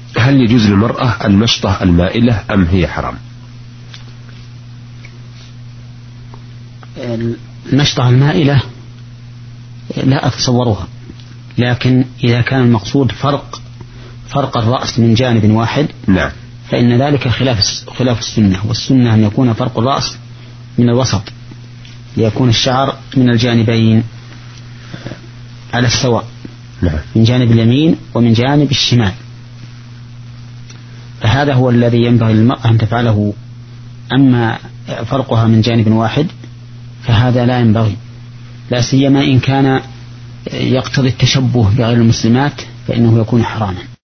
هل يجوز للمرأة المشطة المائلة أم هي حرام؟ المشطة المائلة لا أتصورها، لكن إذا كان المقصود فرق الرأس من جانب واحد، نعم، فإن ذلك خلاف السنة، والسنة أن يكون فرق الرأس من الوسط، ليكون الشعر من الجانبين على السواء، نعم، من جانب اليمين ومن جانب الشمال، فهذا هو الذي ينبغي للمرأة أن تفعله. أما فرقها من جانب واحد فهذا لا ينبغي، لا سيما إن كان يقتضي التشبه بغير المسلمات، فإنه يكون حراما.